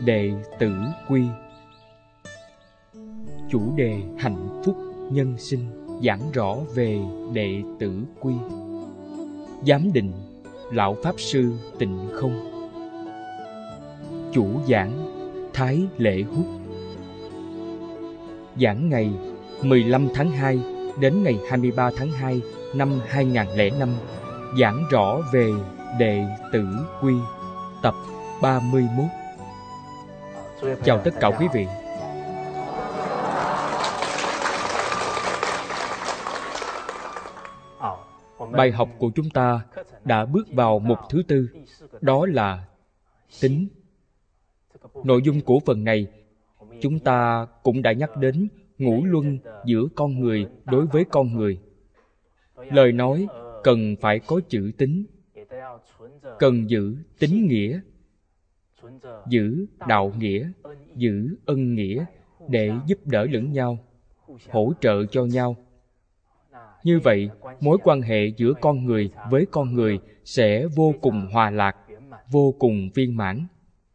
đệ tử quy. Chủ đề hạnh phúc nhân sinh giảng rõ về đệ tử quy. Giám định Lão Pháp Sư Tịnh Không. Chủ giảng Thái Lễ Hút. Giảng ngày 15 tháng 2 đến ngày 23 tháng 2 năm 2005. Giảng rõ về đệ tử quy, tập 31. Chào tất cả quý vị. Bài học của chúng ta đã bước vào mục thứ tư, đó là tính. Nội dung của phần này, chúng ta cũng đã nhắc đến ngũ luân giữa con người đối với con người. Lời nói cần phải có chữ tính, cần giữ tín nghĩa, giữ đạo nghĩa, giữ ân nghĩa để giúp đỡ lẫn nhau, hỗ trợ cho nhau. Như vậy, mối quan hệ giữa con người với con người sẽ vô cùng hòa lạc, vô cùng viên mãn.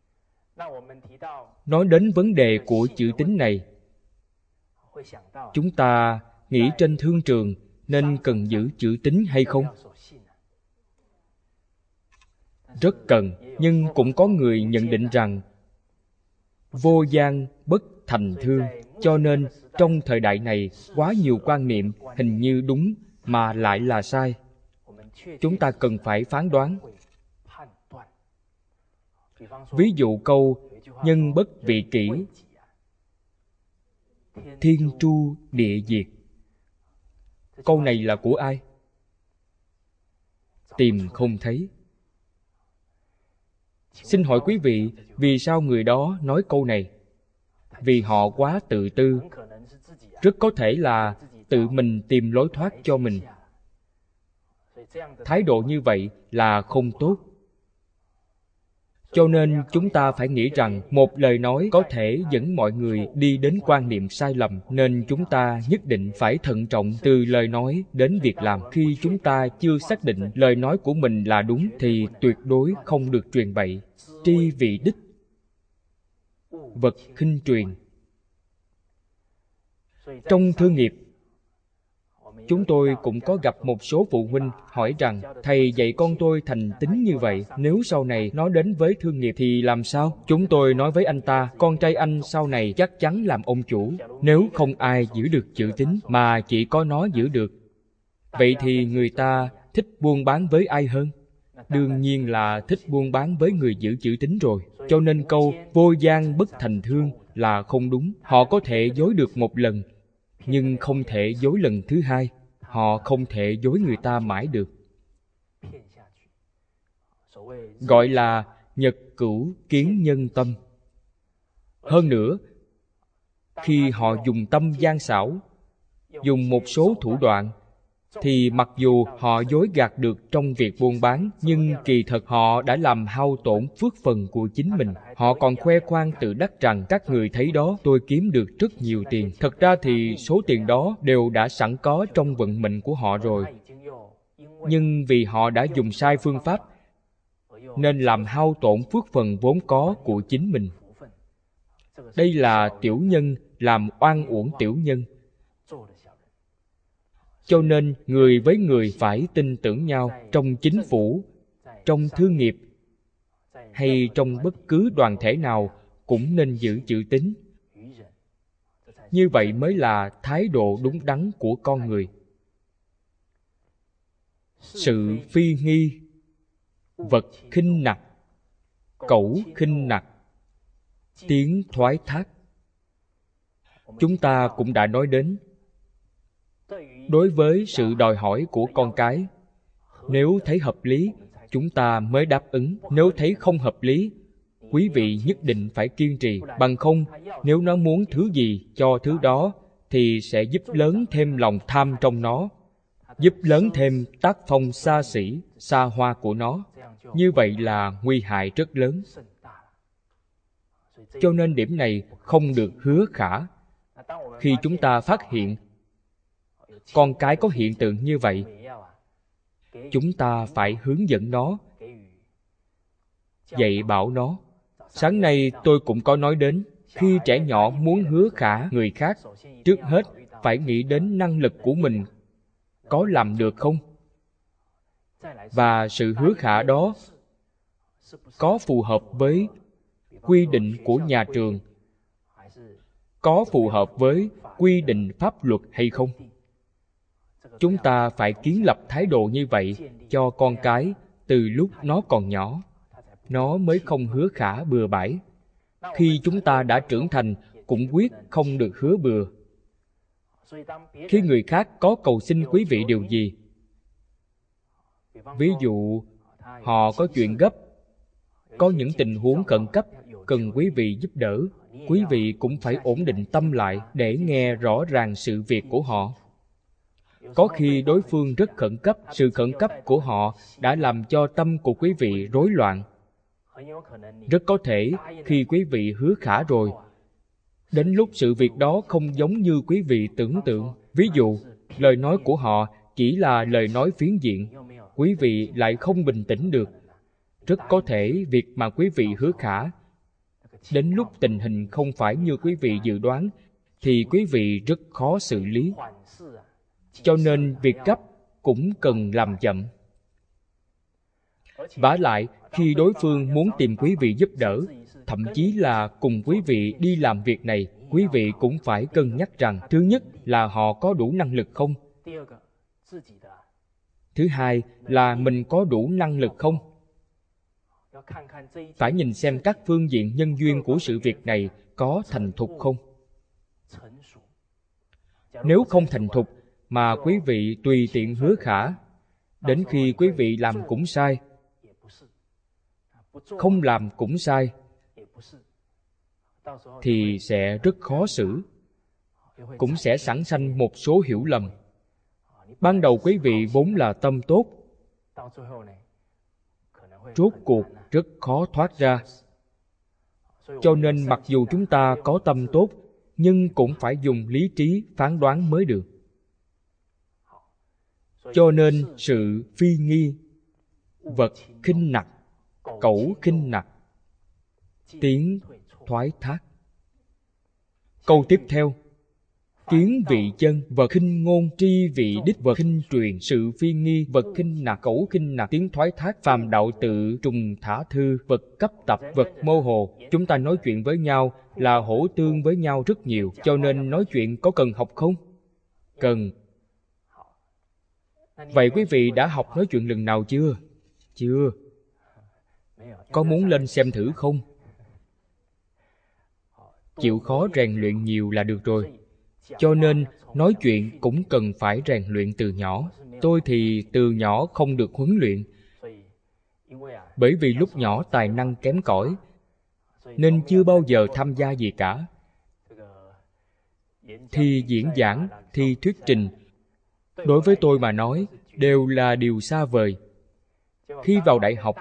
Nói đến vấn đề của chữ tín này, chúng ta nghĩ trên thương trường nên cần giữ chữ tín hay không? Rất cần, nhưng cũng có người nhận định rằng vô gian bất thành thương, cho nên trong thời đại này quá nhiều quan niệm hình như đúng mà lại là sai. Chúng ta cần phải phán đoán. Ví dụ câu nhân bất vị kỷ, thiên tru địa diệt. Câu này là của ai? Tìm không thấy. Xin hỏi quý vị, vì sao người đó nói câu này? Vì họ quá tự tư. Rất có thể là tự mình tìm lối thoát cho mình. Thái độ như vậy là không tốt. Cho nên chúng ta phải nghĩ rằng một lời nói có thể dẫn mọi người đi đến quan niệm sai lầm, nên chúng ta nhất định phải thận trọng từ lời nói đến việc làm. Khi chúng ta chưa xác định lời nói của mình là đúng thì tuyệt đối không được truyền bậy. Tri vị đích, vật khinh truyền. Trong thương nghiệp, chúng tôi cũng có gặp một số phụ huynh hỏi rằng thầy dạy con tôi thành tín như vậy, nếu sau này nó đến với thương nghiệp thì làm sao? Chúng tôi nói với anh ta, con trai anh sau này chắc chắn làm ông chủ. Nếu không ai giữ được chữ tín mà chỉ có nó giữ được, vậy thì người ta thích buôn bán với ai hơn? Đương nhiên là thích buôn bán với người giữ chữ tín rồi. Cho nên câu vô gian bất thành thương là không đúng. Họ có thể dối được một lần, nhưng không thể dối lần thứ hai. Họ không thể dối người ta mãi được. Gọi là nhật cửu kiến nhân tâm. Hơn nữa, khi họ dùng tâm gian xảo, dùng một số thủ đoạn, thì mặc dù họ dối gạt được trong việc buôn bán, nhưng kỳ thật họ đã làm hao tổn phước phần của chính mình. Họ còn khoe khoang tự đắc rằng các người thấy đó, tôi kiếm được rất nhiều tiền. Thật ra thì số tiền đó đều đã sẵn có trong vận mệnh của họ rồi. Nhưng vì họ đã dùng sai phương pháp, nên làm hao tổn phước phần vốn có của chính mình. Đây là tiểu nhân làm oan uổng tiểu nhân. Cho nên người với người phải tin tưởng nhau. Trong chính phủ, trong thương nghiệp, hay trong bất cứ đoàn thể nào cũng nên giữ chữ tín. Như vậy mới là thái độ đúng đắn của con người. Sự phi nghi, vật khinh nặc, cẩu khinh nặc, tiếng thoái thác. Chúng ta cũng đã nói đến. Đối với sự đòi hỏi của con cái, nếu thấy hợp lý, chúng ta mới đáp ứng. Nếu thấy không hợp lý, quý vị nhất định phải kiên trì. Bằng không, nếu nó muốn thứ gì cho thứ đó, thì sẽ giúp lớn thêm lòng tham trong nó, giúp lớn thêm tác phong xa xỉ, xa hoa của nó. Như vậy là nguy hại rất lớn. Cho nên điểm này không được hứa khả. Khi chúng ta phát hiện con cái có hiện tượng như vậy, chúng ta phải hướng dẫn nó, dạy bảo nó, Sáng nay tôi cũng có nói đến, khi trẻ nhỏ muốn hứa khả người khác, trước hết phải nghĩ đến năng lực của mình có làm được không? Và sự hứa khả đó có phù hợp với quy định của nhà trường, có phù hợp với quy định pháp luật hay không? Chúng ta phải kiến lập thái độ như vậy cho con cái từ lúc nó còn nhỏ. Nó mới không hứa khả bừa bãi. Khi chúng ta đã trưởng thành, cũng quyết không được hứa bừa. Khi người khác có cầu xin quý vị điều gì, ví dụ họ có chuyện gấp, có những tình huống khẩn cấp cần quý vị giúp đỡ, quý vị cũng phải ổn định tâm lại để nghe rõ ràng sự việc của họ. Có khi đối phương rất khẩn cấp, sự khẩn cấp của họ đã làm cho tâm của quý vị rối loạn. Rất có thể khi quý vị hứa khả rồi, đến lúc sự việc đó không giống như quý vị tưởng tượng. Ví dụ, lời nói của họ chỉ là lời nói phiến diện, quý vị lại không bình tĩnh được. Rất có thể việc mà quý vị hứa khả, đến lúc tình hình không phải như quý vị dự đoán, thì quý vị rất khó xử lý. Cho nên việc gấp cũng cần làm chậm. Vả lại, khi đối phương muốn tìm quý vị giúp đỡ, thậm chí là cùng quý vị đi làm việc này, quý vị cũng phải cân nhắc rằng, thứ nhất là họ có đủ năng lực không? Thứ hai là mình có đủ năng lực không? Phải nhìn xem các phương diện nhân duyên của sự việc này có thành thục không? Nếu không thành thục mà quý vị tùy tiện hứa khả, đến khi quý vị làm cũng sai, không làm cũng sai, thì sẽ rất khó xử, cũng sẽ sản sanh một số hiểu lầm. Ban đầu quý vị vốn là tâm tốt, rốt cuộc rất khó thoát ra. Cho nên mặc dù chúng ta có tâm tốt, nhưng cũng phải dùng lý trí phán đoán mới được. Cho nên sự phi nghi, vật khinh nặc, cẩu khinh nặc, tiếng thoái thác. Câu tiếp theo: kiến vị chân, vật khinh ngôn, tri vị đích, vật khinh truyền, sự phi nghi, vật khinh nặc, cẩu khinh nặc, tiếng thoái thác, phàm đạo tự, trùng thả thư, vật cấp tập, vật mơ hồ. Chúng ta nói chuyện với nhau là hỗ tương với nhau rất nhiều, cho nên nói chuyện có cần học không? Cần. Vậy quý vị đã học nói chuyện lần nào chưa? Chưa. Có muốn lên xem thử không? Chịu khó rèn luyện nhiều là được rồi. Cho nên nói chuyện cũng cần phải rèn luyện từ nhỏ. Tôi thì từ nhỏ không được huấn luyện, bởi vì lúc nhỏ tài năng kém cỏi, nên chưa bao giờ tham gia gì cả. Thì diễn giảng, thì thuyết trình, đối với tôi mà nói, đều là điều xa vời. Khi vào đại học,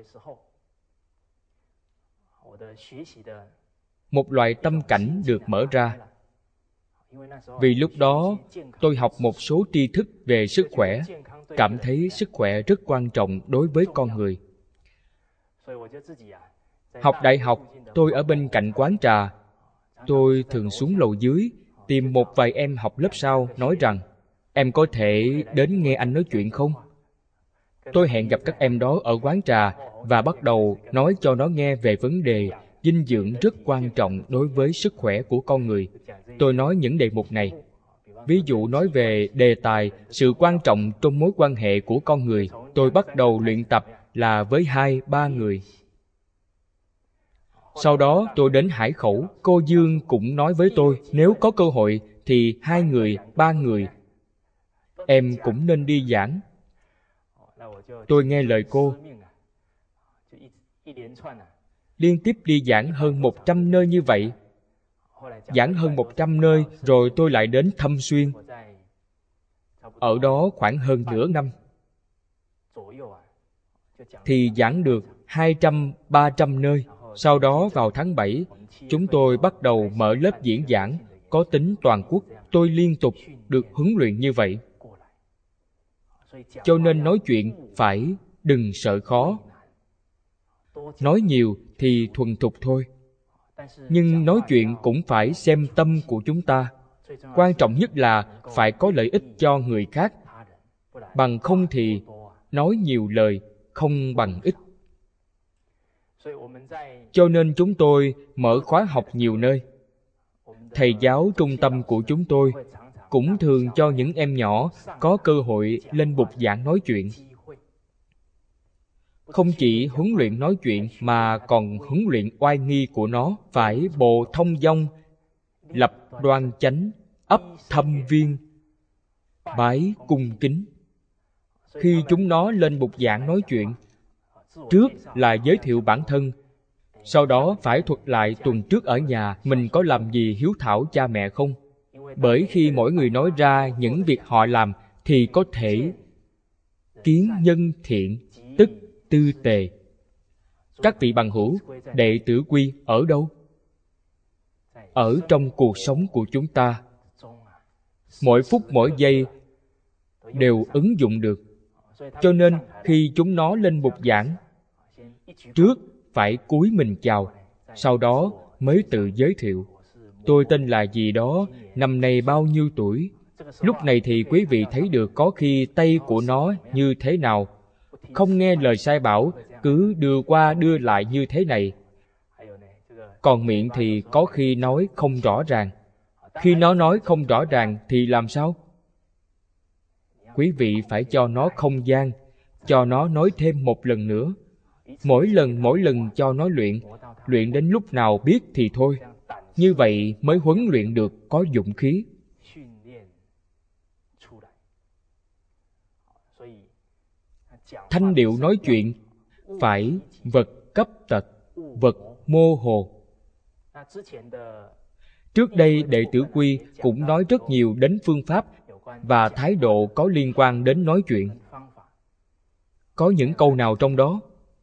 một loại tâm cảnh được mở ra. Vì lúc đó, tôi học một số tri thức về sức khỏe, cảm thấy sức khỏe rất quan trọng đối với con người. Học đại học, tôi ở bên cạnh quán trà. Tôi thường xuống lầu dưới, tìm một vài em học lớp sau, nói rằng, em có thể đến nghe anh nói chuyện không? Tôi hẹn gặp các em đó ở quán trà và bắt đầu nói cho nó nghe về vấn đề dinh dưỡng rất quan trọng đối với sức khỏe của con người. Tôi nói những đề mục này. Ví dụ nói về đề tài sự quan trọng trong mối quan hệ của con người. Tôi bắt đầu luyện tập là với 2-3 người. Sau đó tôi đến Hải Khẩu, cô Dương cũng nói với tôi, nếu có cơ hội thì 2 người, 3 người, em cũng nên đi giảng. Tôi nghe lời cô, liên tiếp đi giảng hơn 100 nơi như vậy. Giảng hơn 100 nơi, rồi tôi lại đến Thâm Xuyên. Ở đó khoảng hơn nửa năm. Thì giảng được 200-300 nơi. Sau đó vào tháng 7, chúng tôi bắt đầu mở lớp diễn giảng, có tính toàn quốc. Tôi liên tục được huấn luyện như vậy. Cho nên nói chuyện phải đừng sợ khó. nói nhiều thì thuần thục thôi. Nhưng nói chuyện cũng phải xem tâm của chúng ta. Quan trọng nhất là phải có lợi ích cho người khác. Bằng không thì nói nhiều lời không bằng ích. Cho nên chúng tôi mở khóa học nhiều nơi. Thầy giáo trung tâm của chúng tôi cũng thường cho những em nhỏ có cơ hội lên bục giảng nói chuyện. Không chỉ huấn luyện nói chuyện mà còn huấn luyện oai nghi của nó, phải bộ thông dong, lập đoan chánh, ấp thâm viên, bái cung kính. Khi chúng nó lên bục giảng nói chuyện, trước là giới thiệu bản thân, sau đó phải thuật lại tuần trước ở nhà mình có làm gì hiếu thảo cha mẹ không. Bởi khi mỗi người nói ra những việc họ làm thì có thể kiến nhân thiện, tức tư tề. Các vị bằng hữu, đệ tử quy ở đâu? Ở trong cuộc sống của chúng ta. Mỗi phút mỗi giây đều ứng dụng được. Cho nên khi chúng nó lên bục giảng, trước phải cúi mình chào, sau đó mới tự giới thiệu. Tôi tên là gì đó, năm nay bao nhiêu tuổi. Lúc này thì quý vị thấy được có khi tay của nó như thế nào. Không nghe lời sai bảo, cứ đưa qua đưa lại như thế này. Còn miệng thì có khi nói không rõ ràng. Khi nó nói không rõ ràng thì làm sao? Quý vị phải cho nó không gian, cho nó nói thêm một lần nữa. Mỗi lần cho nó luyện đến lúc nào biết thì thôi. Như vậy mới huấn luyện được có dũng khí. Thanh điệu nói chuyện phải vật cấp tật, vật mô hồ. Trước đây đệ tử quy cũng nói rất nhiều đến phương pháp và thái độ có liên quan đến nói chuyện. Có những câu nào trong đó?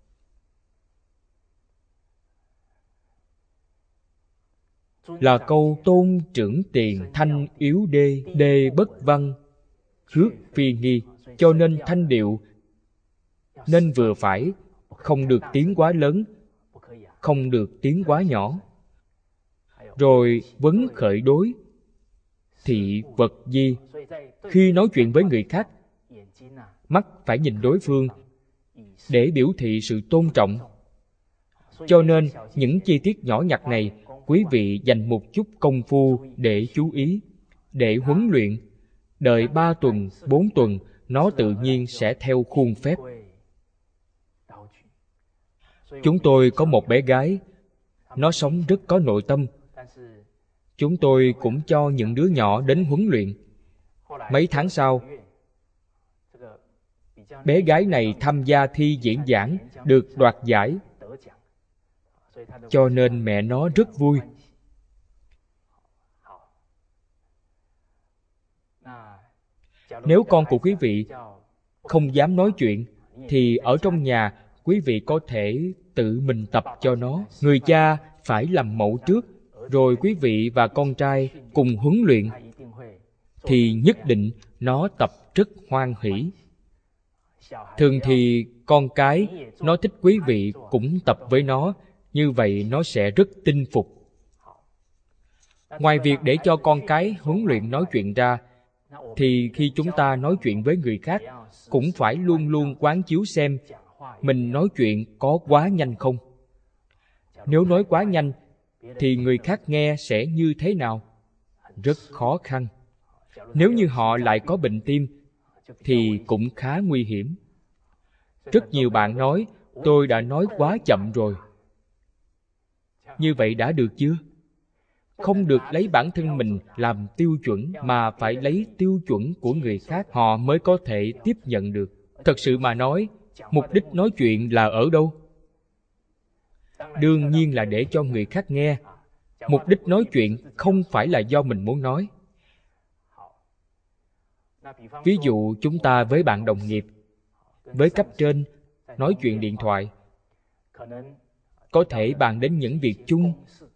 Là câu tôn trưởng tiền thanh yếu đê, đê bất văn, khước phi nghi. Cho nên thanh điệu nên vừa phải, không được tiếng quá lớn, không được tiếng quá nhỏ. Rồi vấn khởi đối, thị vật di. Khi nói chuyện với người khác, mắt phải nhìn đối phương để biểu thị sự tôn trọng. Cho nên những chi tiết nhỏ nhặt này quý vị dành một chút công phu để chú ý, để huấn luyện. Đợi 3 tuần, 4 tuần, nó tự nhiên sẽ theo khuôn phép. Chúng tôi có một bé gái, nó sống rất có nội tâm. Chúng tôi cũng cho những đứa nhỏ đến huấn luyện. Mấy tháng sau, bé gái này tham gia thi diễn giảng, được đoạt giải. Cho nên mẹ nó rất vui. Nếu con của quý vị không dám nói chuyện, thì ở trong nhà quý vị có thể tự mình tập cho nó. Người cha phải làm mẫu trước, rồi quý vị và con trai cùng huấn luyện, thì nhất định nó tập rất hoan hỷ. Thường thì con cái nó thích quý vị cũng tập với nó, như vậy nó sẽ rất tin phục. Ngoài việc để cho con cái huấn luyện nói chuyện ra, thì khi chúng ta nói chuyện với người khác cũng phải luôn luôn quán chiếu xem mình nói chuyện có quá nhanh không. Nếu nói quá nhanh thì người khác nghe sẽ như thế nào? Rất khó khăn. Nếu như họ lại có bệnh tim thì cũng khá nguy hiểm. Rất nhiều bạn nói, tôi đã nói quá chậm rồi. Như vậy đã được chưa? Không được lấy bản thân mình làm tiêu chuẩn, mà phải lấy tiêu chuẩn của người khác, họ mới có thể tiếp nhận được. Thật sự mà nói, mục đích nói chuyện là ở đâu? Đương nhiên là để cho người khác nghe. Mục đích nói chuyện không phải là do mình muốn nói. Ví dụ chúng ta với bạn đồng nghiệp, với cấp trên nói chuyện điện thoại, có thể bàn đến những việc chung,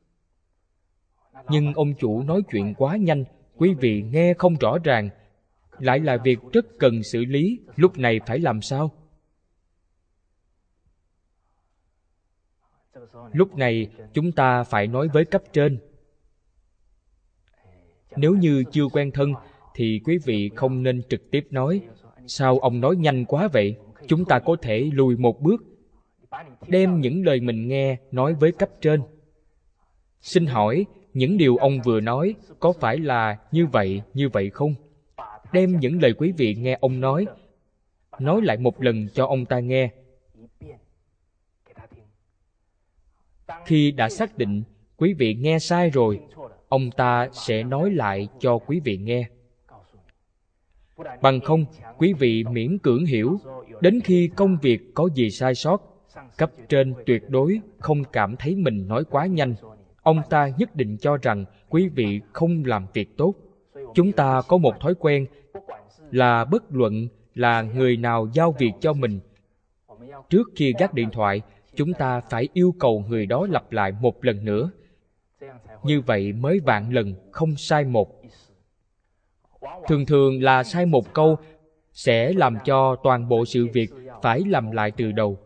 nhưng ông chủ nói chuyện quá nhanh, quý vị nghe không rõ ràng, lại là việc rất cần xử lý. Lúc này phải làm sao? Lúc này chúng ta phải nói với cấp trên. Nếu như chưa quen thân thì quý vị không nên trực tiếp nói. Sao ông nói nhanh quá vậy? Chúng ta có thể lùi một bước, đem những lời mình nghe nói với cấp trên. Xin hỏi, những điều ông vừa nói có phải là như vậy không? Đem những lời quý vị nghe ông nói lại một lần cho ông ta nghe. Khi đã xác định quý vị nghe sai rồi, ông ta sẽ nói lại cho quý vị nghe. Bằng không, quý vị miễn cưỡng hiểu, đến khi công việc có gì sai sót, cấp trên tuyệt đối không cảm thấy mình nói quá nhanh. Ông ta nhất định cho rằng quý vị không làm việc tốt. Chúng ta có một thói quen là bất luận là người nào giao việc cho mình, trước khi gác điện thoại, chúng ta phải yêu cầu người đó lặp lại một lần nữa. Như vậy mới vạn lần không sai một. Thường thường là sai một câu sẽ làm cho toàn bộ sự việc phải làm lại từ đầu.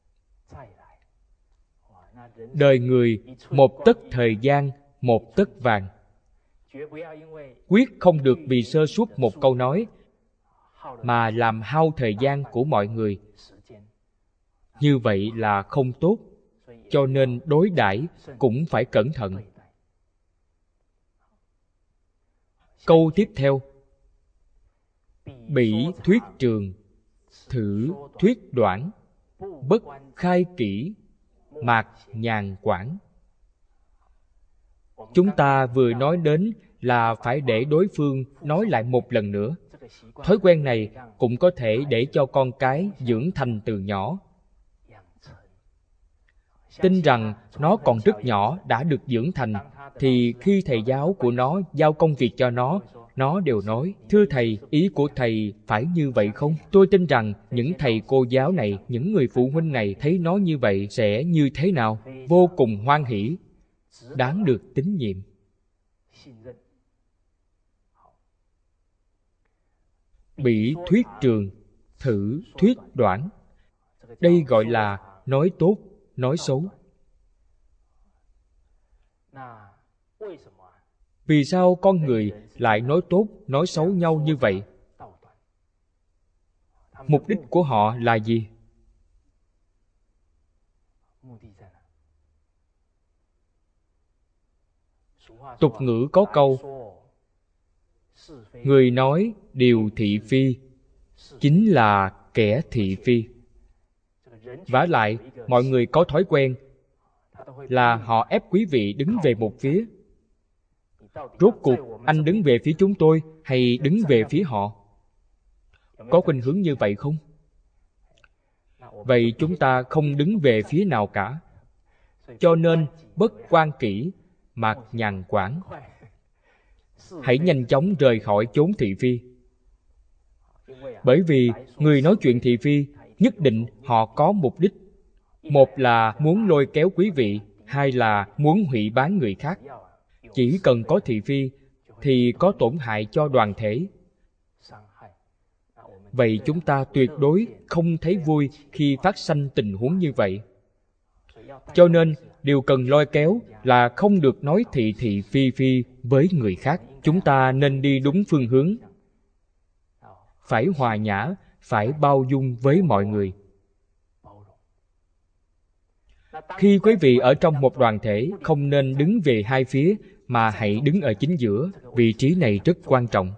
Đời người một tấc thời gian, một tấc vàng. Quyết không được vì sơ suất một câu nói mà làm hao thời gian của mọi người. Như vậy là không tốt, cho nên đối đãi cũng phải cẩn thận. Câu tiếp theo: bỉ thuyết trường, thử thuyết đoạn, bất khai kỹ, mạc nhàn quảng. Chúng ta vừa nói đến là phải để đối phương nói lại một lần nữa. Thói quen này cũng có thể để cho con cái dưỡng thành từ nhỏ. Tin rằng nó còn rất nhỏ đã được dưỡng thành, thì khi thầy giáo của nó giao công việc cho nó đều nói: thưa thầy, ý của thầy phải như vậy không? Tôi tin rằng những thầy cô giáo này, những người phụ huynh này thấy nó như vậy sẽ như thế nào? Vô cùng hoan hỷ, đáng được tín nhiệm. Bỉ thuyết trường, thử thuyết đoạn. Đây gọi là nói tốt, nói xấu. Vì sao con người lại nói tốt, nói xấu nhau như vậy? Mục đích của họ là gì? Tục ngữ có câu: người nói điều thị phi chính là kẻ thị phi. Vả lại, mọi người có thói quen là họ ép quý vị đứng về một phía. Rốt cuộc, anh đứng về phía chúng tôi hay đứng về phía họ? Có khuynh hướng như vậy không? Vậy chúng ta không đứng về phía nào cả. Cho nên, bất quan kỹ, mạc nhàn quảng. Hãy nhanh chóng rời khỏi chốn thị phi. Bởi vì người nói chuyện thị phi, nhất định họ có mục đích. Một là muốn lôi kéo quý vị, hai là muốn hủy bán người khác. Chỉ cần có thị phi thì có tổn hại cho đoàn thể. Vậy chúng ta tuyệt đối không thấy vui khi phát sanh tình huống như vậy. Cho nên, điều cần lôi kéo là không được nói thị thị phi phi với người khác. Chúng ta nên đi đúng phương hướng. Phải hòa nhã, phải bao dung với mọi người. Khi quý vị ở trong một đoàn thể, không nên đứng về hai phía, mà hãy đứng ở chính giữa. Vị trí này rất quan trọng.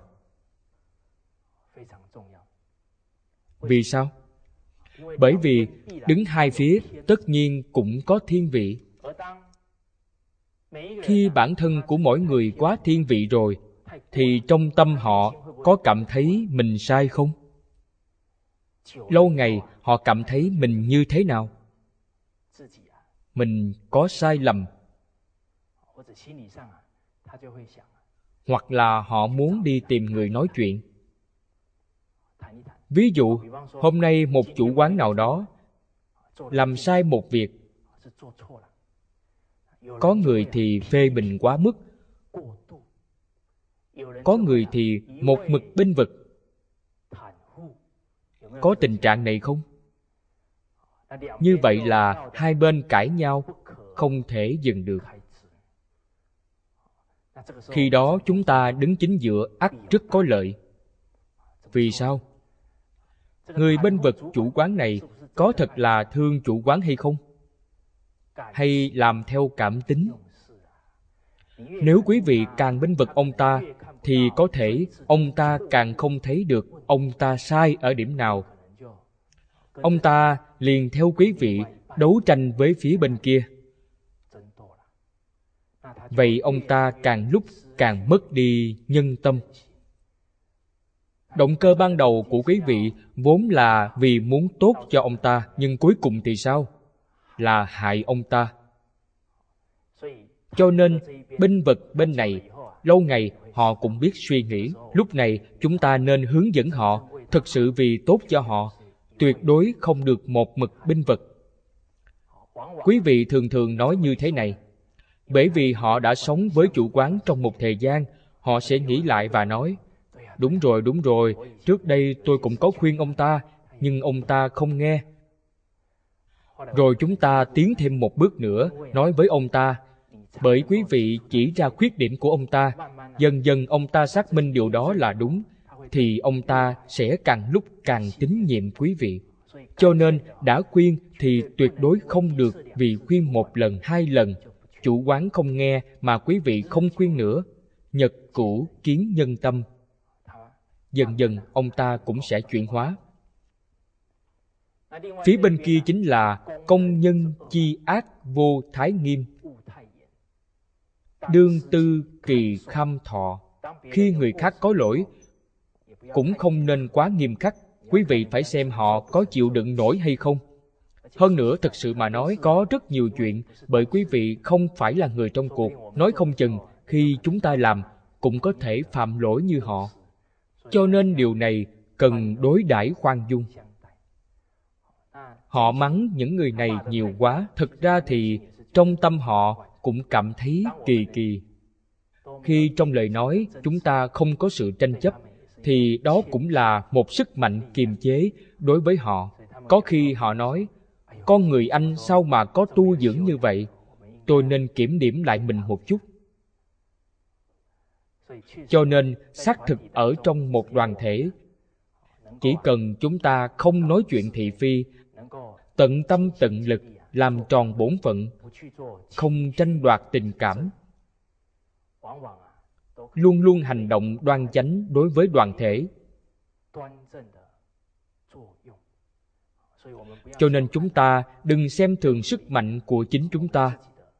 Vì sao? Bởi vì đứng hai phía tất nhiên cũng có thiên vị. Khi bản thân của mỗi người quá thiên vị rồi, thì trong tâm họ có cảm thấy mình sai không? Lâu ngày họ cảm thấy mình như thế nào? Mình có sai lầm. Hoặc là họ muốn đi tìm người nói chuyện. Ví dụ, hôm nay một chủ quán nào đó làm sai một việc. Có người thì phê bình quá mức, có người thì một mực bênh vực. Có tình trạng này không? Như vậy là hai bên cãi nhau, không thể dừng được. Khi đó chúng ta đứng chính giữa ắt rất có lợi. Vì sao? Người bênh vực chủ quán này có thật là thương chủ quán hay không? Hay làm theo cảm tính? Nếu quý vị càng bênh vực ông ta, thì có thể ông ta càng không thấy được ông ta sai ở điểm nào. Ông ta liền theo quý vị đấu tranh với phía bên kia. Vậy ông ta càng lúc càng mất đi nhân tâm. Động cơ ban đầu của quý vị vốn là vì muốn tốt cho ông ta, nhưng cuối cùng thì sao? Là hại ông ta. Cho nên, bênh vực bên này, lâu ngày họ cũng biết suy nghĩ. Lúc này, chúng ta nên hướng dẫn họ, thực sự vì tốt cho họ, tuyệt đối không được một mực bênh vực. Quý vị thường thường nói như thế này, bởi vì họ đã sống với chủ quán trong một thời gian, họ sẽ nghĩ lại và nói, đúng rồi, trước đây tôi cũng có khuyên ông ta, nhưng ông ta không nghe. Rồi chúng ta tiến thêm một bước nữa, nói với ông ta, bởi quý vị chỉ ra khuyết điểm của ông ta, dần dần ông ta xác minh điều đó là đúng, thì ông ta sẽ càng lúc càng tín nhiệm quý vị. Cho nên, đã khuyên thì tuyệt đối không được vì khuyên một lần, hai lần, chủ quán không nghe mà quý vị không khuyên nữa. Nhật cũ kiến nhân tâm. Dần dần ông ta cũng sẽ chuyển hóa. Phía bên kia chính là công nhân chi ác vô thái nghiêm, đương tư kỳ kham thọ. Khi người khác có lỗi, cũng không nên quá nghiêm khắc. Quý vị phải xem họ có chịu đựng nổi hay không. Hơn nữa, thực sự mà nói, có rất nhiều chuyện, bởi quý vị không phải là người trong cuộc, nói không chừng, khi chúng ta làm, cũng có thể phạm lỗi như họ. Cho nên điều này cần đối đãi khoan dung. Họ mắng những người này nhiều quá, thực ra thì trong tâm họ cũng cảm thấy kỳ kỳ. Khi trong lời nói chúng ta không có sự tranh chấp, thì đó cũng là một sức mạnh kiềm chế đối với họ. Có khi họ nói, con người anh sao mà có tu dưỡng như vậy? Tôi nên kiểm điểm lại mình một chút. Cho nên, xác thực ở trong một đoàn thể, chỉ cần chúng ta không nói chuyện thị phi, tận tâm tận lực làm tròn bổn phận, không tranh đoạt tình cảm, luôn luôn hành động đoan chánh đối với đoàn thể. Cho nên chúng ta đừng xem thường sức mạnh của chính chúng ta.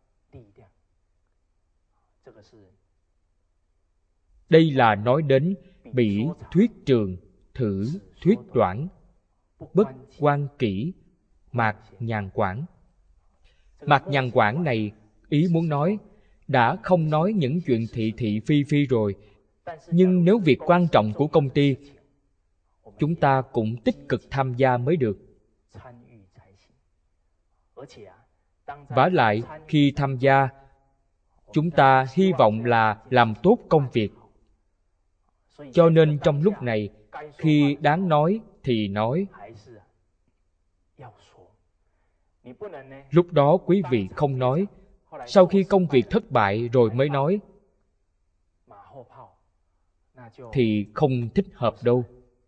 Đây là nói đến bỉ thuyết trường, thử thuyết đoạn, bất quan kỹ, mạc nhàn quản. Mạc nhàn quản này ý muốn nói, đã không nói những chuyện thị thị phi phi rồi, nhưng nếu việc quan trọng của công ty, chúng ta cũng tích cực tham gia mới được. Vả lại, khi tham gia, chúng ta hy vọng là làm tốt công việc. Cho nên trong lúc này, khi đáng nói thì nói. Lúc đó quý vị không nói, sau khi công việc thất bại rồi mới nói, thì không thích hợp đâu.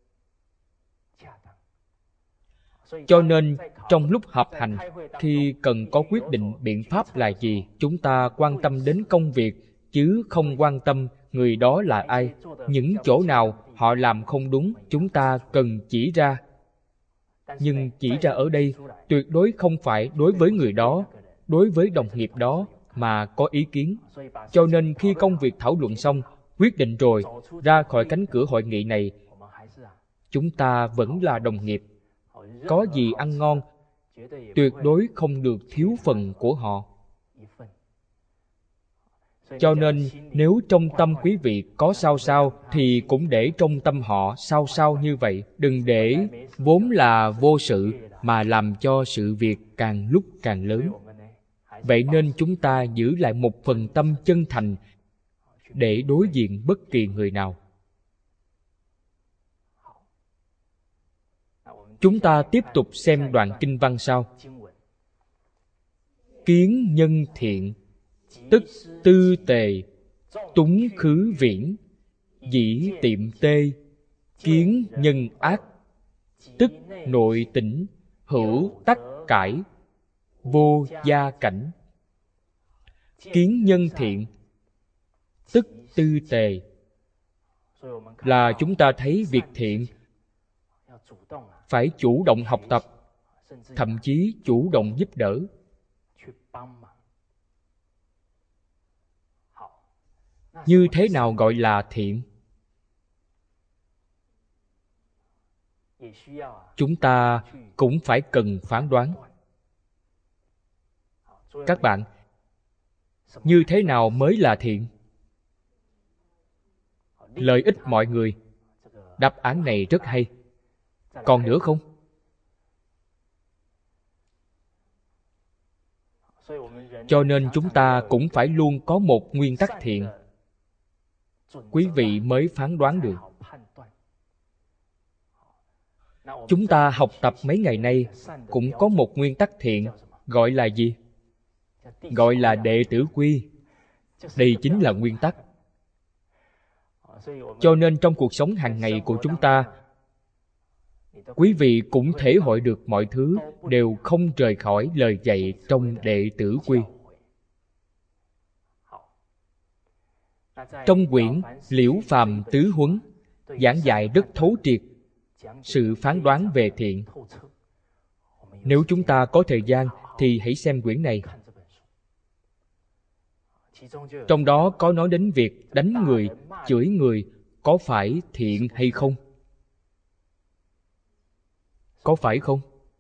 Cho nên, trong lúc họp hành, khi cần có quyết định biện pháp là gì, chúng ta quan tâm đến công việc, chứ không quan tâm người đó là ai. Những chỗ nào họ làm không đúng, chúng ta cần chỉ ra. Nhưng chỉ ra ở đây, tuyệt đối không phải đối với người đó, đối với đồng nghiệp đó mà có ý kiến. Cho nên khi công việc thảo luận xong, quyết định rồi, ra khỏi cánh cửa hội nghị này, chúng ta vẫn là đồng nghiệp. Có gì ăn ngon, tuyệt đối không được thiếu phần của họ. Cho nên, nếu trong tâm quý vị có sao sao, thì cũng để trong tâm họ sao sao như vậy. Đừng để vốn là vô sự mà làm cho sự việc càng lúc càng lớn. Vậy nên chúng ta giữ lại một phần tâm chân thành để đối diện bất kỳ người nào. Chúng ta tiếp tục xem đoạn kinh văn sau. kiến nhân thiện, tức tư tề, túng khứ viễn, dĩ tiệm tê, kiến nhân ác, tức nội tỉnh, hữu tắc cải, vô gia cảnh. Kiến nhân thiện, tức tư tề, là chúng ta thấy việc thiện phải chủ động học tập, thậm chí chủ động giúp đỡ. Như thế nào gọi là thiện? Chúng ta cũng phải cần phán đoán. Các bạn, như thế nào mới là thiện? Lợi ích mọi người. Đáp án này rất hay. Còn nữa không? Cho nên chúng ta cũng phải luôn có một nguyên tắc thiện, quý vị mới phán đoán được. Chúng ta học tập mấy ngày nay cũng có một nguyên tắc thiện, gọi là gì? Gọi là đệ tử quy. Đây chính là nguyên tắc. Cho nên trong cuộc sống hàng ngày của chúng ta, quý vị cũng thể hội được mọi thứ đều không rời khỏi lời dạy trong đệ tử quy. Trong quyển Liễu Phàm Tứ Huấn giảng dạy rất thấu triệt sự phán đoán về thiện. Nếu chúng ta có thời gian thì hãy xem quyển này. Trong đó có nói đến việc đánh người, chửi người có phải thiện hay không? Có phải không?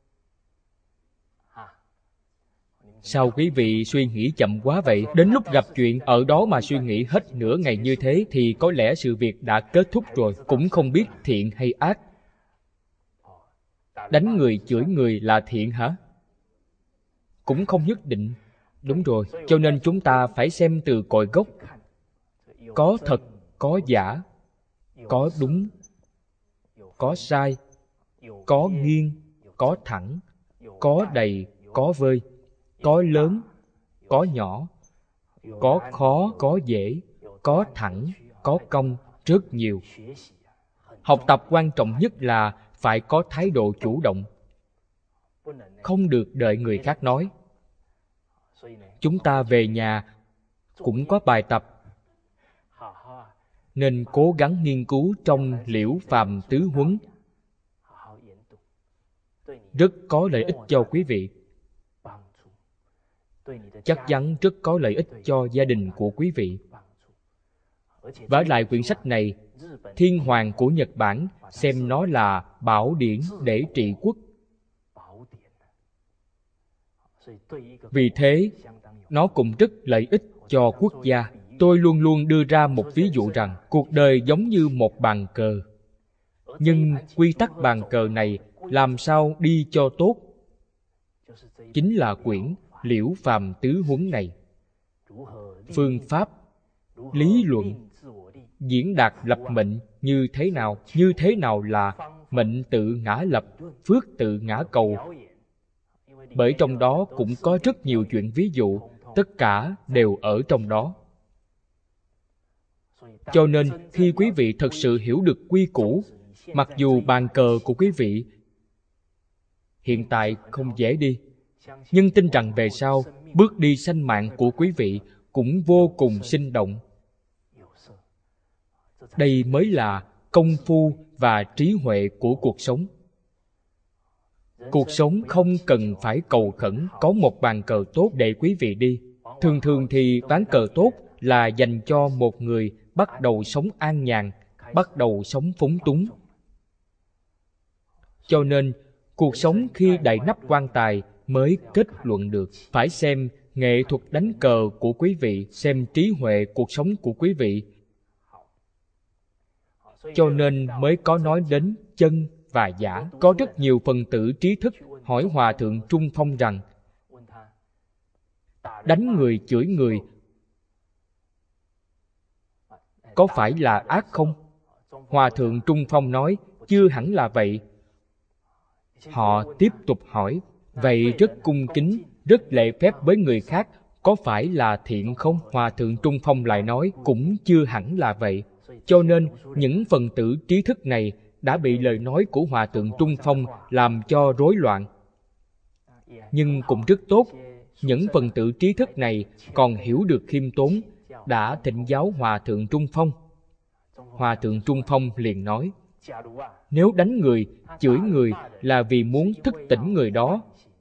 Sao quý vị suy nghĩ chậm quá vậy? Đến lúc gặp chuyện ở đó mà suy nghĩ hết nửa ngày như thế thì có lẽ sự việc đã kết thúc rồi, cũng không biết thiện hay ác. Đánh người, chửi người là thiện hả? Cũng không nhất định. Đúng rồi, cho nên chúng ta phải xem từ cội gốc. Có thật, có giả, có đúng, có sai, có nghiêng, có thẳng, có đầy, có vơi, có lớn, có nhỏ, có khó, có dễ, có thẳng, có cong, rất nhiều. Học tập quan trọng nhất là phải có thái độ chủ động, không được đợi người khác nói. Chúng ta về nhà cũng có bài tập, nên cố gắng nghiên cứu trong Liễu Phàm Tứ Huấn. Rất có lợi ích cho quý vị. Chắc chắn rất có lợi ích cho gia đình của quý vị. Vả lại quyển sách này, Thiên Hoàng của Nhật Bản xem nó là bảo điển để trị quốc. Vì thế, nó cũng rất lợi ích cho quốc gia. Tôi luôn luôn đưa ra một ví dụ rằng cuộc đời giống như một bàn cờ. Nhưng quy tắc bàn cờ này làm sao đi cho tốt? Chính là quyển Liễu Phàm Tứ Huấn này. Phương pháp, lý luận, diễn đạt lập mệnh như thế nào? Như thế nào là mệnh tự ngã lập, phước tự ngã cầu? Bởi trong đó cũng có rất nhiều chuyện ví dụ, tất cả đều ở trong đó. Cho nên khi quý vị thật sự hiểu được quy củ, mặc dù bàn cờ của quý vị hiện tại không dễ đi, nhưng tin rằng về sau, bước đi sanh mạng của quý vị cũng vô cùng sinh động. Đây mới là công phu và trí huệ của cuộc sống. Cuộc sống không cần phải cầu khẩn có một bàn cờ tốt để quý vị đi. Thường thường thì ván cờ tốt là dành cho một người bắt đầu sống an nhàn, bắt đầu sống phóng túng. Cho nên, cuộc sống khi đậy nắp quan tài mới kết luận được. Phải xem nghệ thuật đánh cờ của quý vị, xem trí huệ cuộc sống của quý vị. Cho nên mới có nói đến chân và giả. Có rất nhiều phần tử trí thức hỏi Hòa Thượng Trung Phong rằng đánh người, chửi người có phải là ác không? Hòa Thượng Trung Phong nói chưa hẳn là vậy. Họ tiếp tục hỏi, vậy rất cung kính, rất lễ phép với người khác có phải là thiện không? Hòa thượng Trung Phong lại nói cũng chưa hẳn là vậy. Cho nên những phần tử trí thức này đã bị lời nói của Hòa thượng Trung Phong làm cho rối loạn. Nhưng cũng rất tốt, những phần tử trí thức này còn hiểu được khiêm tốn, đã thỉnh giáo Hòa thượng Trung Phong. Hòa thượng Trung Phong liền nói, nếu đánh người, chửi người là vì muốn thức tỉnh người đó.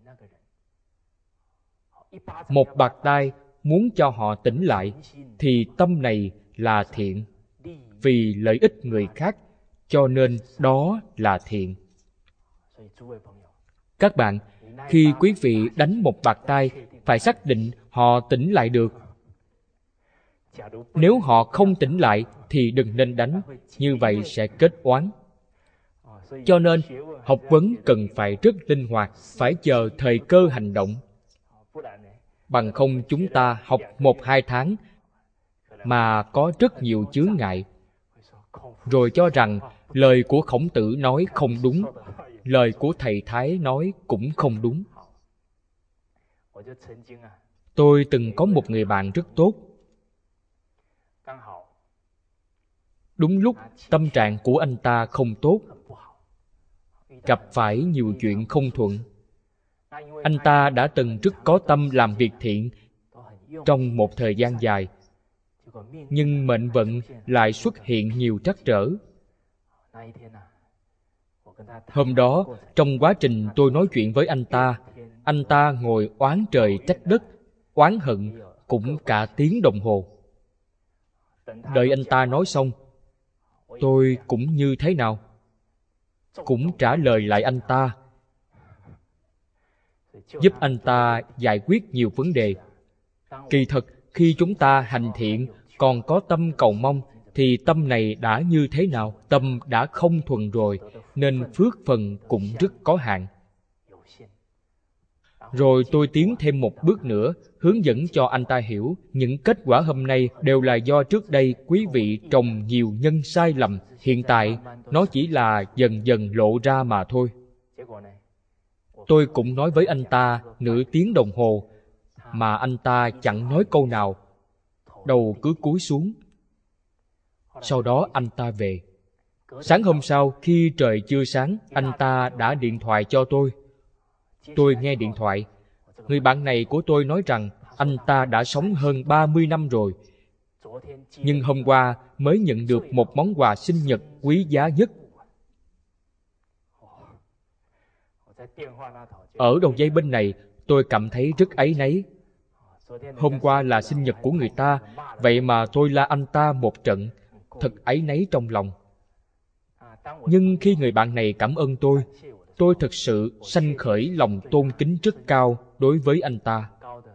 Một bạt tai muốn cho họ tỉnh lại, thì tâm này là thiện. Vì lợi ích người khác, cho nên đó là thiện. Các bạn, khi quý vị đánh một bạt tai, phải xác định họ tỉnh lại được. Nếu họ không tỉnh lại thì đừng nên đánh, như vậy sẽ kết oán. Cho nên, học vấn cần phải rất linh hoạt, phải chờ thời cơ hành động. Bằng không chúng ta học 1-2 tháng mà có rất nhiều chướng ngại, rồi cho rằng lời của Khổng Tử nói không đúng, lời của thầy Thái nói cũng không đúng. Tôi từng có một người bạn rất tốt. Đúng lúc tâm trạng của anh ta không tốt, gặp phải nhiều chuyện không thuận. Anh ta đã từng rất có tâm làm việc thiện trong một thời gian dài, nhưng mệnh vận lại xuất hiện nhiều trắc trở. Hôm đó, trong quá trình tôi nói chuyện với anh ta ngồi oán trời trách đất, oán hận cũng cả tiếng đồng hồ. Đợi anh ta nói xong, tôi cũng như thế nào cũng trả lời lại anh ta, giúp anh ta giải quyết nhiều vấn đề. Kỳ thực, khi chúng ta hành thiện còn có tâm cầu mong, thì tâm này đã như thế nào? Tâm đã không thuần rồi, nên phước phần cũng rất có hạn. Rồi tôi tiến thêm một bước nữa, hướng dẫn cho anh ta hiểu những kết quả hôm nay đều là do trước đây quý vị trồng nhiều nhân sai lầm. Hiện tại, nó chỉ là dần dần lộ ra mà thôi. Tôi cũng nói với anh ta nửa tiếng đồng hồ, mà anh ta chẳng nói câu nào, đầu cứ cúi xuống. Sau đó anh ta về. Sáng hôm sau, khi trời chưa sáng, anh ta đã điện thoại cho tôi. Tôi nghe điện thoại. Người bạn này của tôi nói rằng anh ta đã sống hơn 30 năm rồi, nhưng hôm qua mới nhận được một món quà sinh nhật quý giá nhất. Ở đầu dây bên này, tôi cảm thấy rất áy náy. Hôm qua là sinh nhật của người ta, vậy mà tôi la anh ta một trận, thật áy náy trong lòng. Nhưng khi người bạn này cảm ơn tôi thật sự sanh khởi lòng tôn kính rất cao đối với anh ta.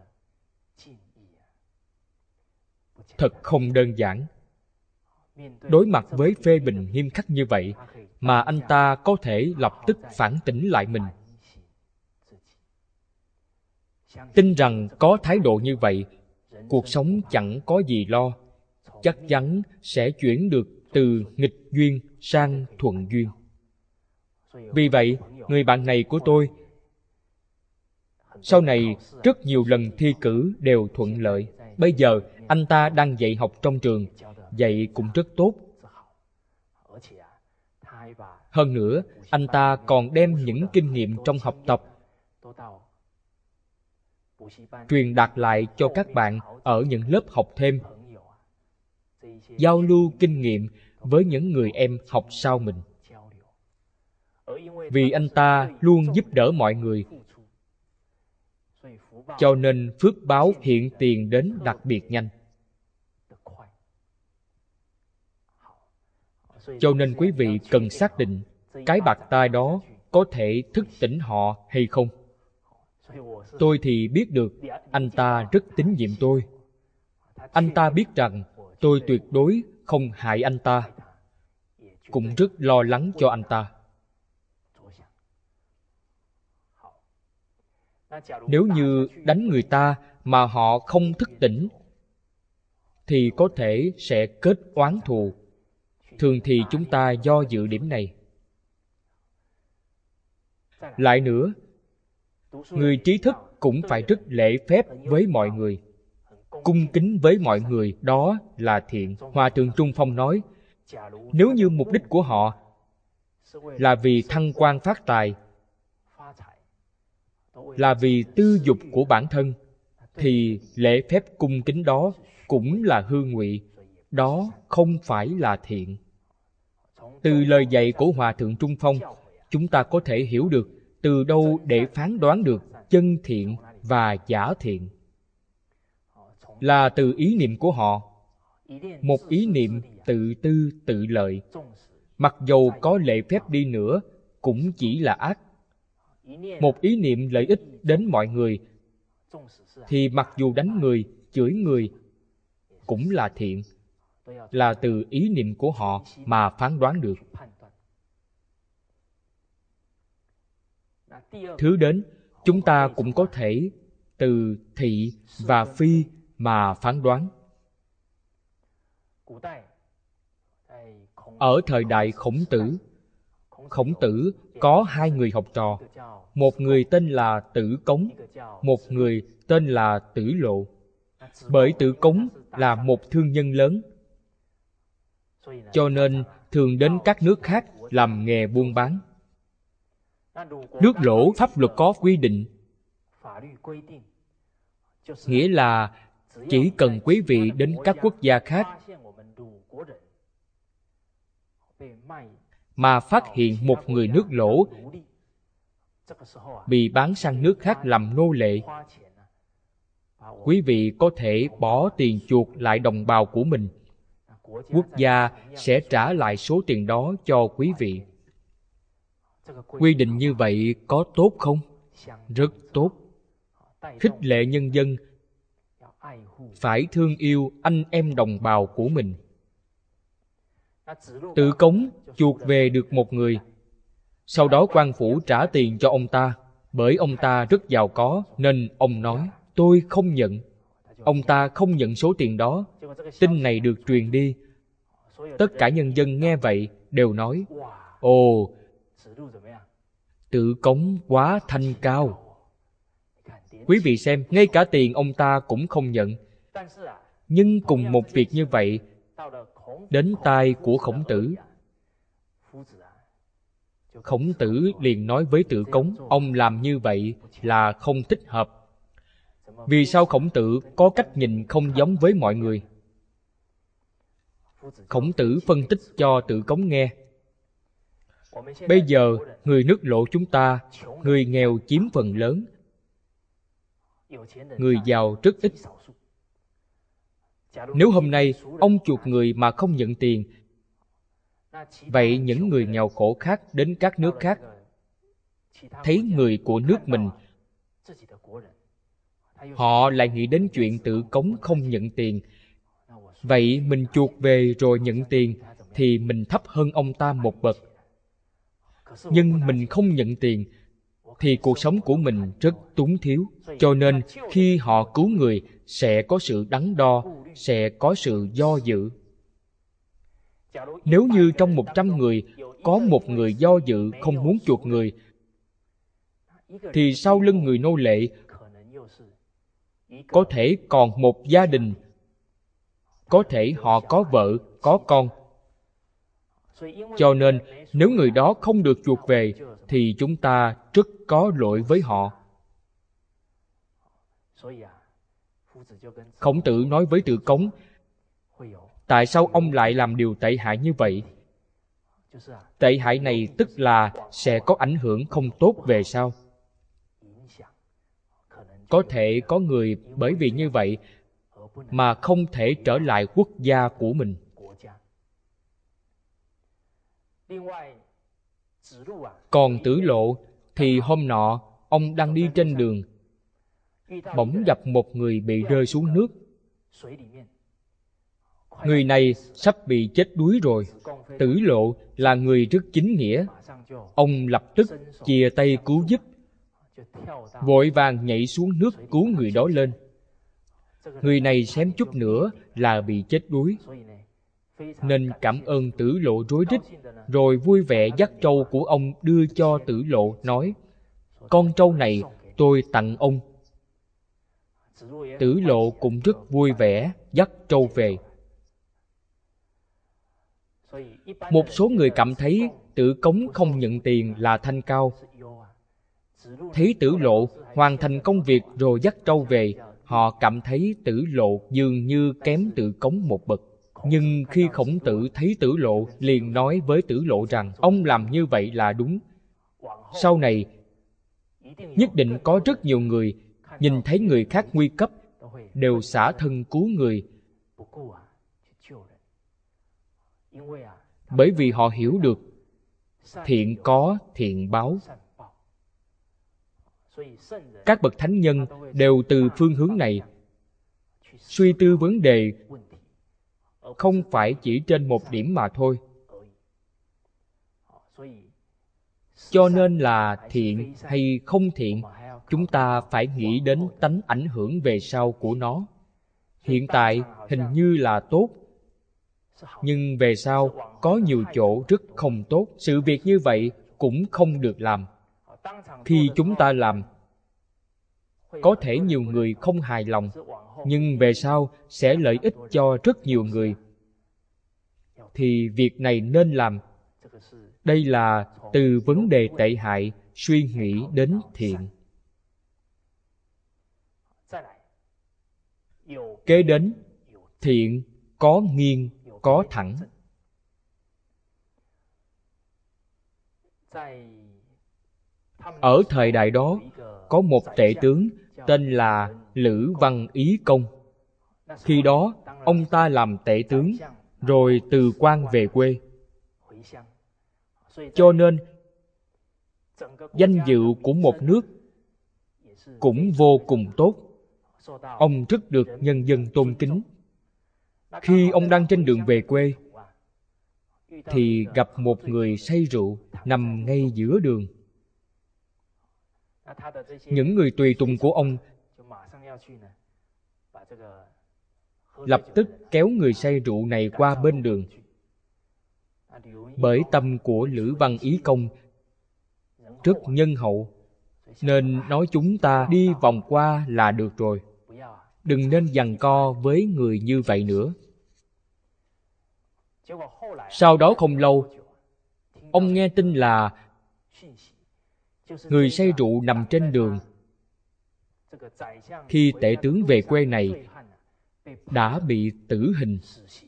Thật không đơn giản. Đối mặt với phê bình nghiêm khắc như vậy, mà anh ta có thể lập tức phản tỉnh lại mình. Tin rằng có thái độ như vậy, cuộc sống chẳng có gì lo, chắc chắn sẽ chuyển được từ nghịch duyên sang thuận duyên. Vì vậy, người bạn này của tôi sau này rất nhiều lần thi cử đều thuận lợi. Bây giờ anh ta đang dạy học trong trường, dạy cũng rất tốt. Hơn nữa, anh ta còn đem những kinh nghiệm trong học tập truyền đạt lại cho các bạn ở những lớp học thêm, giao lưu kinh nghiệm với những người em học sau mình. Vì anh ta luôn giúp đỡ mọi người, cho nên phước báo hiện tiền đến đặc biệt nhanh. Cho nên quý vị cần xác định cái bạt tai đó có thể thức tỉnh họ hay không. Tôi thì biết được anh ta rất tín nhiệm tôi. Anh ta biết rằng tôi tuyệt đối không hại anh ta, cũng rất lo lắng cho anh ta. Nếu như đánh người ta mà họ không thức tỉnh, thì có thể sẽ kết oán thù. Thường thì chúng ta do dự điểm này. Lại nữa, người trí thức cũng phải rất lễ phép với mọi người, cung kính với mọi người, đó là thiện. Hòa thượng Trung Phong nói, nếu như mục đích của họ là vì thăng quan phát tài, là vì tư dục của bản thân, thì lễ phép cung kính đó cũng là hư ngụy, đó không phải là thiện. Từ lời dạy của Hòa thượng Trung Phong, chúng ta có thể hiểu được từ đâu để phán đoán được chân thiện và giả thiện. Là từ ý niệm của họ. Một ý niệm tự tư tự lợi, mặc dầu có lễ phép đi nữa cũng chỉ là ác. Một ý niệm lợi ích đến mọi người, thì mặc dù đánh người, chửi người cũng là thiện. Là từ ý niệm của họ mà phán đoán được. Thứ đến, chúng ta cũng có thể từ thị và phi mà phán đoán. Ở thời đại Khổng Tử, Khổng Tử có hai người học trò. Một người tên là Tử Cống, một người tên là Tử Lộ. Bởi Tử Cống là một thương nhân lớn, cho nên thường đến các nước khác làm nghề buôn bán. Nước Lỗ pháp luật có quy định, nghĩa là chỉ cần quý vị đến các quốc gia khác mà phát hiện một người nước Lỗ bị bán sang nước khác làm nô lệ, quý vị có thể bỏ tiền chuộc lại đồng bào của mình. Quốc gia sẽ trả lại số tiền đó cho quý vị. Quy định như vậy có tốt không? Rất tốt. Khích lệ nhân dân phải thương yêu anh em đồng bào của mình. Tử Cống chuộc về được một người, sau đó quan phủ trả tiền cho ông ta. Bởi ông ta rất giàu có nên ông nói, tôi không nhận. Ông ta không nhận số tiền đó. Tin này được truyền đi. Tất cả nhân dân nghe vậy đều nói, ồ, Tử Cống quá thanh cao. Quý vị xem, ngay cả tiền ông ta cũng không nhận. Nhưng cùng một việc như vậy đến tai của Khổng Tử, Khổng Tử liền nói với Tử Cống, ông làm như vậy là không thích hợp. Vì sao Khổng Tử có cách nhìn không giống với mọi người? Khổng Tử phân tích cho Tử Cống nghe. Bây giờ, người nước Lỗ chúng ta, người nghèo chiếm phần lớn, người giàu rất ít. Nếu hôm nay ông chuộc người mà không nhận tiền, vậy những người nghèo khổ khác đến các nước khác, thấy người của nước mình, họ lại nghĩ đến chuyện Tử Cống không nhận tiền. Vậy mình chuộc về rồi nhận tiền thì mình thấp hơn ông ta một bậc. Nhưng mình không nhận tiền thì cuộc sống của mình rất túng thiếu. Cho nên khi họ cứu người sẽ có sự đắn đo, sẽ có sự do dự. Nếu như trong 100 người có một người do dự không muốn chuộc người, thì sau lưng người nô lệ có thể còn một gia đình, có thể họ có vợ, có con. Cho nên nếu người đó không được chuộc về thì chúng ta rất có lỗi với họ. Khổng Tử nói với Tử Cống, tại sao ông lại làm điều tệ hại như vậy? Tệ hại này tức là sẽ có ảnh hưởng không tốt về sau. Có thể có người bởi vì như vậy mà không thể trở lại quốc gia của mình. Còn Tử Lộ thì hôm nọ ông đang đi trên đường, bỗng gặp một người bị rơi xuống nước. Người này sắp bị chết đuối rồi. Tử Lộ là người rất chính nghĩa. Ông lập tức chìa tay cứu giúp, vội vàng nhảy xuống nước cứu người đó lên. Người này xém chút nữa là bị chết đuối, nên cảm ơn Tử Lộ rối rít, rồi vui vẻ dắt trâu của ông đưa cho Tử Lộ, nói, con trâu này tôi tặng ông. Tử Lộ cũng rất vui vẻ dắt trâu về. Một số người cảm thấy Tử Cống không nhận tiền là thanh cao. Thấy Tử Lộ hoàn thành công việc rồi dắt trâu về, họ cảm thấy Tử Lộ dường như kém Tử Cống một bậc. Nhưng khi Khổng Tử thấy Tử Lộ, liền nói với Tử Lộ rằng ông làm như vậy là đúng. Sau này nhất định có rất nhiều người nhìn thấy người khác nguy cấp đều xả thân cứu người, bởi vì họ hiểu được thiện có thiện báo. Các bậc thánh nhân đều từ phương hướng này suy tư vấn đề, không phải chỉ trên một điểm mà thôi. Cho nên là thiện hay không thiện, chúng ta phải nghĩ đến tánh ảnh hưởng về sau của nó. Hiện tại hình như là tốt, nhưng về sau có nhiều chỗ rất không tốt. Sự việc như vậy cũng không được làm. Khi chúng ta làm, có thể nhiều người không hài lòng, nhưng về sau sẽ lợi ích cho rất nhiều người, thì việc này nên làm. Đây là từ vấn đề tệ hại suy nghĩ đến thiện. Kế đến, thiện có nghiêng, có thẳng. Ở thời đại đó, có một tể tướng tên là Lữ Văn Ý Công. Khi đó, ông ta làm tể tướng, rồi từ quan về quê. Cho nên, danh dự của một nước cũng vô cùng tốt. Ông rất được nhân dân tôn kính. Khi ông đang trên đường về quê, thì gặp một người say rượu nằm ngay giữa đường. Những người tùy tùng của ông lập tức kéo người say rượu này qua bên đường. Bởi tâm của Lữ Văn Ý Công rất nhân hậu, nên nói chúng ta đi vòng qua là được rồi, đừng nên giằng co với người như vậy nữa. Sau đó không lâu, ông nghe tin là người say rượu nằm trên đường. Khi tể tướng về quê này đã bị tử hình.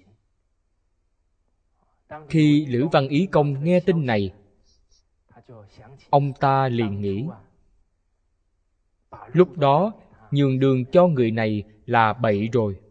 Khi Lữ Văn Ý Công nghe tin này, ông ta liền nghĩ, lúc đó nhường đường cho người này là bậy rồi.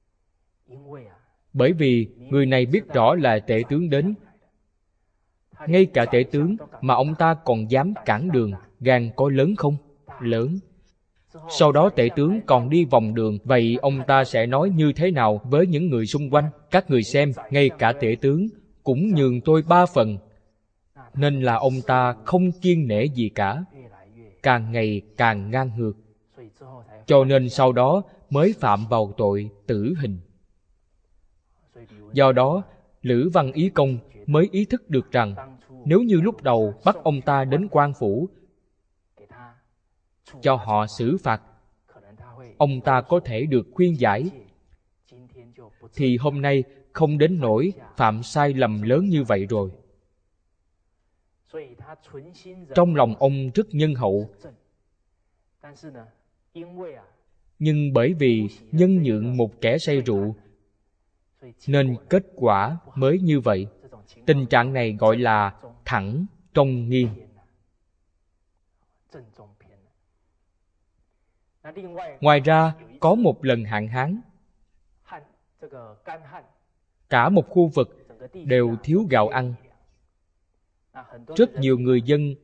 Bởi vì người này biết rõ là tể tướng đến. Ngay cả tể tướng mà ông ta còn dám cản đường, gan có lớn không? Lớn. Sau đó tể tướng còn đi vòng đường, vậy ông ta sẽ nói như thế nào với những người xung quanh? Các người xem, ngay cả tể tướng cũng nhường tôi 3 phần. Nên là ông ta không kiêng nể gì cả, càng ngày càng ngang ngược. Cho nên sau đó mới phạm vào tội tử hình. Do đó, Lữ Văn Ý Công mới ý thức được rằng nếu như lúc đầu bắt ông ta đến quan phủ cho họ xử phạt, ông ta có thể được khuyên giải, thì hôm nay không đến nỗi phạm sai lầm lớn như vậy rồi. Trong lòng ông rất nhân hậu, nhưng bởi vì nhân nhượng một kẻ say rượu, nên kết quả mới như vậy. Tình trạng này gọi là thẳng trong nghiêng. Ngoài ra, có một lần hạn hán, cả một khu vực đều thiếu gạo ăn. Rất nhiều người dân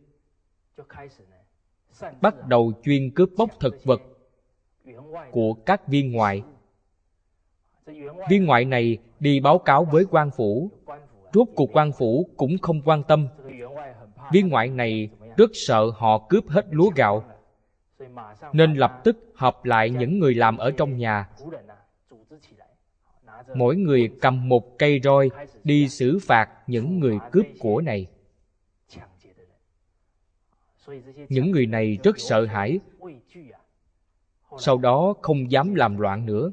bắt đầu chuyên cướp bóc thực vật của các viên ngoại. Viên ngoại này đi báo cáo với quan phủ. Rốt cuộc quan phủ cũng không quan tâm. Viên ngoại này rất sợ họ cướp hết lúa gạo, nên lập tức họp lại những người làm ở trong nhà. Mỗi người cầm một cây roi đi xử phạt những người cướp của này. Những người này rất sợ hãi. sau đó không dám làm loạn nữa.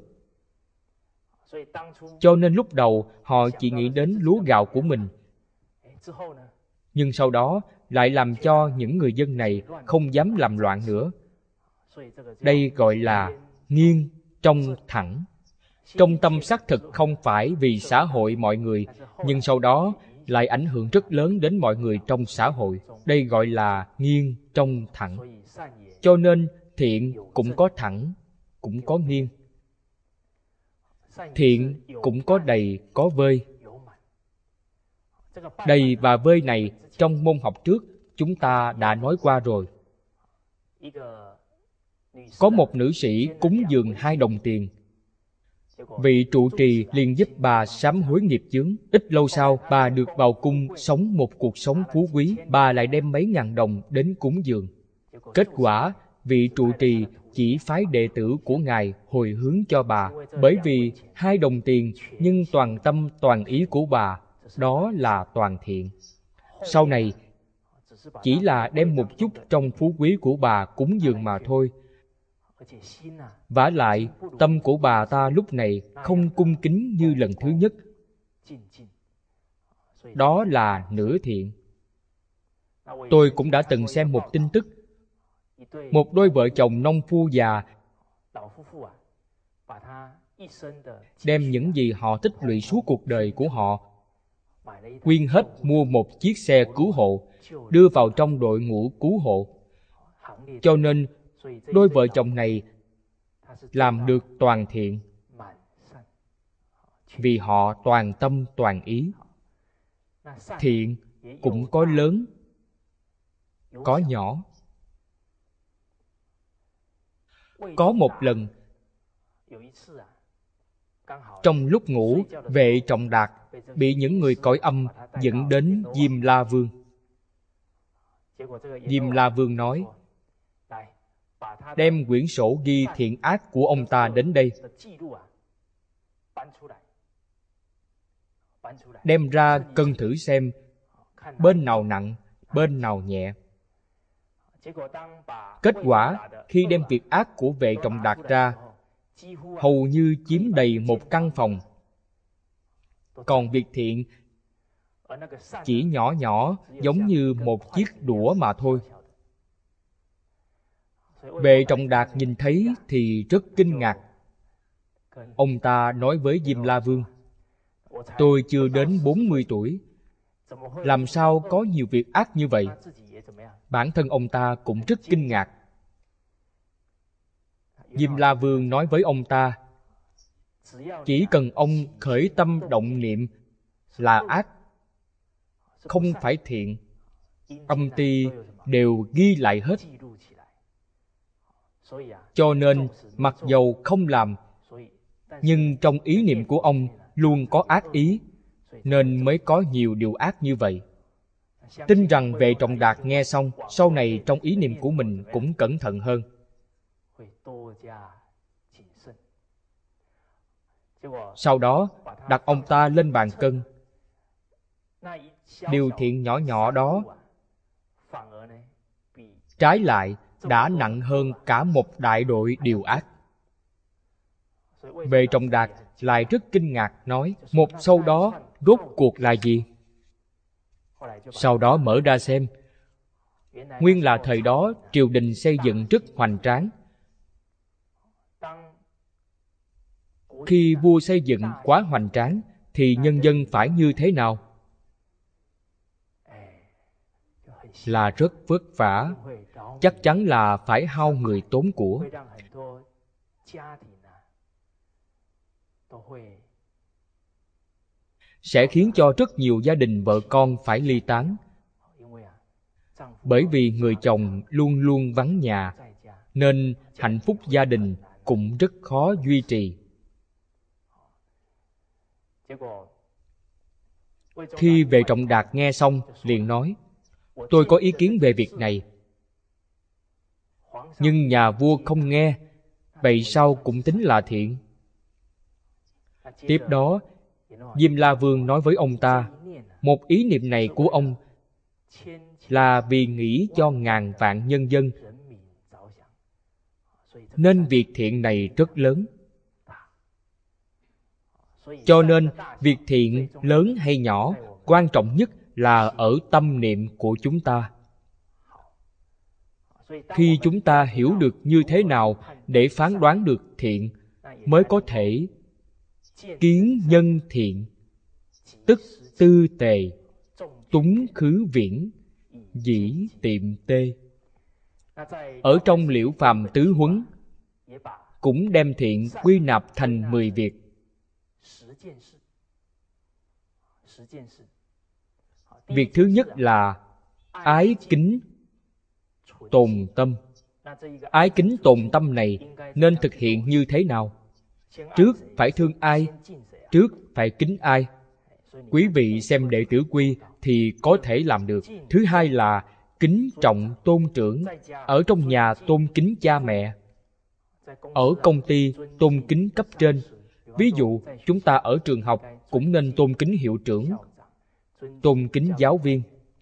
Cho nên lúc đầu họ chỉ nghĩ đến lúa gạo của mình, nhưng sau đó lại làm cho những người dân này không dám làm loạn nữa. Đây gọi là nghiêng trong thẳng. Trong tâm xác thực không phải vì xã hội mọi người, nhưng sau đó lại ảnh hưởng rất lớn đến mọi người trong xã hội. Đây gọi là nghiêng trong thẳng. Cho nên thiện cũng có thẳng, cũng có nghiêng. Thiện cũng có đầy, có vơi. Đầy và vơi này trong môn học trước chúng ta đã nói qua rồi. Có một nữ sĩ cúng dường 2 đồng tiền. Vị trụ trì liền giúp bà sám hối nghiệp chướng. Ít lâu sau, bà được vào cung sống một cuộc sống phú quý. Bà lại đem mấy ngàn đồng đến cúng dường. Kết quả, vị trụ trì chỉ phái đệ tử của ngài hồi hướng cho bà, bởi vì 2 đồng tiền nhưng toàn tâm toàn ý của bà, đó là toàn thiện. Sau này chỉ là đem một chút trong phú quý của bà cúng dường mà thôi. Vả lại, tâm của bà ta lúc này không cung kính như lần thứ nhất. Đó là nửa thiện. Tôi cũng đã từng xem một tin tức. Một đôi vợ chồng nông phu già đem những gì họ tích lũy suốt cuộc đời của họ, quyên hết mua một chiếc xe cứu hộ, đưa vào trong đội ngũ cứu hộ. Cho nên, đôi vợ chồng này làm được toàn thiện, vì họ toàn tâm toàn ý. Thiện cũng có lớn, có nhỏ. Có một lần, trong lúc ngủ, Vệ Trọng Đạt bị những người cõi âm dẫn đến Diêm La Vương. Diêm La Vương nói, đem quyển sổ ghi thiện ác của ông ta đến đây. Đem ra cân thử xem, bên nào nặng, bên nào nhẹ. Kết quả, khi đem việc ác của Vệ Trọng Đạt ra, hầu như chiếm đầy một căn phòng. Còn việc thiện chỉ nhỏ nhỏ, giống như một chiếc đũa mà thôi. Vệ Trọng Đạt nhìn thấy thì rất kinh ngạc. Ông ta nói với Diêm La Vương, tôi chưa đến 40 tuổi, làm sao có nhiều việc ác như vậy? Bản thân ông ta cũng rất kinh ngạc. Diêm La Vương nói với ông ta, chỉ cần ông khởi tâm động niệm là ác, không phải thiện, âm ty đều ghi lại hết. Cho nên, mặc dầu không làm, nhưng trong ý niệm của ông luôn có ác ý, nên mới có nhiều điều ác như vậy. Tin rằng Vệ Trọng Đạt nghe xong, sau này trong ý niệm của mình cũng cẩn thận hơn. Sau đó, đặt ông ta lên bàn cân. Điều thiện nhỏ nhỏ đó, trái lại, đã nặng hơn cả một đại đội điều ác. Vệ Trọng Đạt lại rất kinh ngạc nói, một sâu đó rốt cuộc là gì? Sau đó mở ra xem, nguyên là thời đó triều đình xây dựng rất hoành tráng. Khi vua xây dựng quá hoành tráng thì nhân dân phải như thế nào? Là rất vất vả, chắc chắn là phải hao người tốn của. Sẽ khiến cho rất nhiều gia đình vợ con phải ly tán. Bởi vì người chồng luôn luôn vắng nhà, nên hạnh phúc gia đình cũng rất khó duy trì. Khi Vệ Trọng Đạt nghe xong, liền nói, tôi có ý kiến về việc này. Nhưng nhà vua không nghe, vậy sao cũng tính là thiện. Tiếp đó, Diêm La Vương nói với ông ta, một ý niệm này của ông là vì nghĩ cho ngàn vạn nhân dân. Nên việc thiện này rất lớn. Cho nên việc thiện lớn hay nhỏ, quan trọng nhất là ở tâm niệm của chúng ta. Khi chúng ta hiểu được như thế nào để phán đoán được thiện, mới có thể kiến nhân thiện, tức tư tề, túng khứ viễn, dĩ tiệm tê. Ở trong Liễu Phàm Tứ Huấn cũng đem thiện quy nạp thành 10 việc. Việc thứ nhất là ái kính tồn tâm. Ái kính tồn tâm này nên thực hiện như thế nào? Trước phải thương ai? Trước phải kính ai? Quý vị xem Đệ Tử Quy thì có thể làm được. Thứ hai là kính trọng tôn trưởng. Ở trong nhà tôn kính cha mẹ. Ở công ty tôn kính cấp trên. Ví dụ, chúng ta ở trường học cũng nên tôn kính hiệu trưởng, tôn kính giáo viên.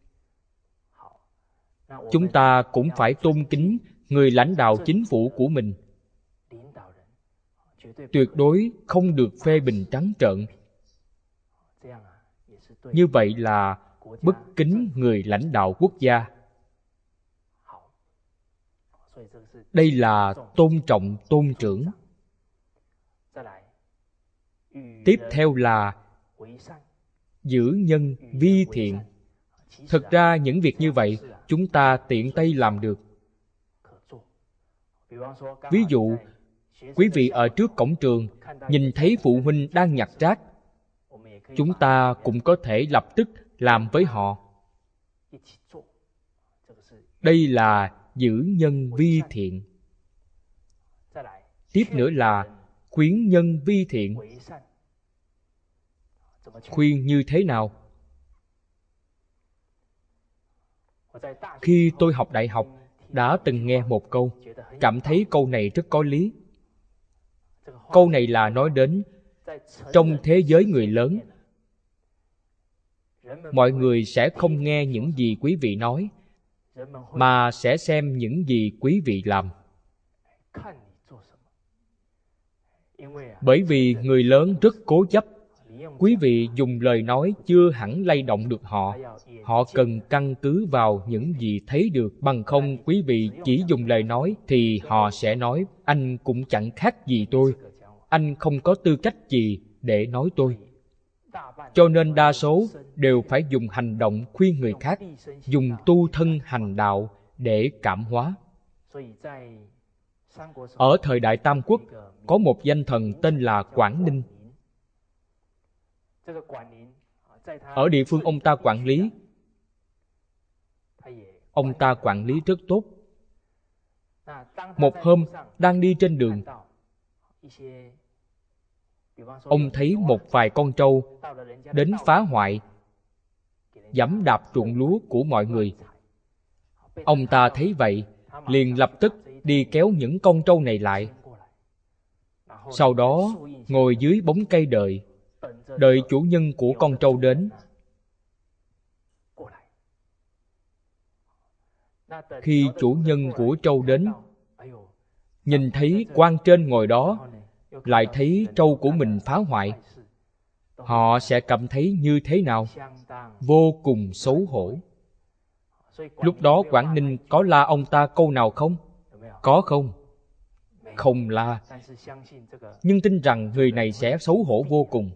Chúng ta cũng phải tôn kính người lãnh đạo chính phủ của mình. Tuyệt đối không được phê bình trắng trợn. Như vậy là bất kính người lãnh đạo quốc gia. Đây là tôn trọng tôn trưởng. Tiếp theo là giữ nhân vi thiện. Thực ra những việc như vậy chúng ta tiện tay làm được. Ví dụ, quý vị ở trước cổng trường nhìn thấy phụ huynh đang nhặt rác, chúng ta cũng có thể lập tức làm với họ. Đây là giữ nhân vi thiện. Tiếp nữa là khuyến nhân vi thiện. Khuyên như thế nào? Khi tôi học đại học, đã từng nghe một câu, cảm thấy câu này rất có lý. Câu này là nói đến trong thế giới người lớn, mọi người sẽ không nghe những gì quý vị nói, mà sẽ xem những gì quý vị làm. Bởi vì người lớn rất cố chấp, quý vị dùng lời nói chưa hẳn lay động được họ. Họ cần căn cứ vào những gì thấy được, bằng không quý vị chỉ dùng lời nói thì họ sẽ nói anh cũng chẳng khác gì tôi, anh không có tư cách gì để nói tôi. Cho nên đa số đều phải dùng hành động khuyên người khác, dùng tu thân hành đạo để cảm hóa. Ở thời đại Tam Quốc, có một danh thần tên là Quảng Ninh. Ở địa phương ông ta quản lý, ông ta quản lý rất tốt. Một hôm, đang đi trên đường, ông thấy một vài con trâu đến phá hoại, giẫm đạp ruộng lúa của mọi người. Ông ta thấy vậy, liền lập tức đi kéo những con trâu này lại. Sau đó, ngồi dưới bóng cây đợi chủ nhân của con trâu đến. Khi chủ nhân của trâu đến, nhìn thấy quan trên ngồi đó, lại thấy trâu của mình phá hoại, họ sẽ cảm thấy như thế nào? Vô cùng xấu hổ. Lúc đó Quảng Ninh có la ông ta câu nào không? Có không? Không la. Nhưng tin rằng người này sẽ xấu hổ vô cùng.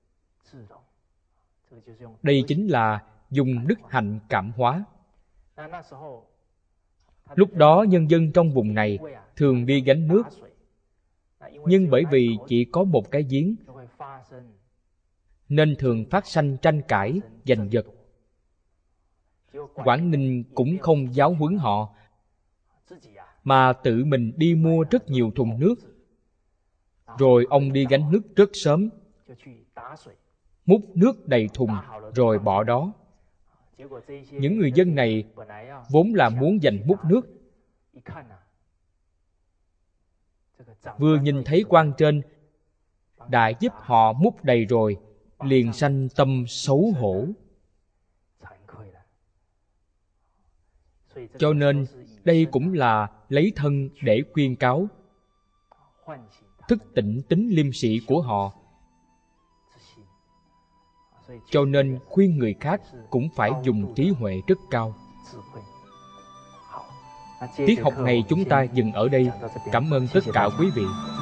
Đây chính là dùng đức hạnh cảm hóa. Lúc đó nhân dân trong vùng này thường đi gánh nước, nhưng bởi vì chỉ có một cái giếng nên thường phát sanh tranh cãi, giành giật. Quảng Ninh cũng không giáo huấn họ, mà tự mình đi mua rất nhiều thùng nước. Rồi ông đi gánh nước rất sớm, múc nước đầy thùng rồi bỏ đó. Những người dân này vốn là muốn giành múc nước, vừa nhìn thấy quan trên đã giúp họ múc đầy rồi, liền sanh tâm xấu hổ. Cho nên đây cũng là lấy thân để khuyên cáo. thức tỉnh tính liêm sĩ của họ. Cho nên khuyên người khác cũng phải dùng trí huệ rất cao. Tiết học này chúng ta dừng ở đây. Cảm ơn tất cả quý vị.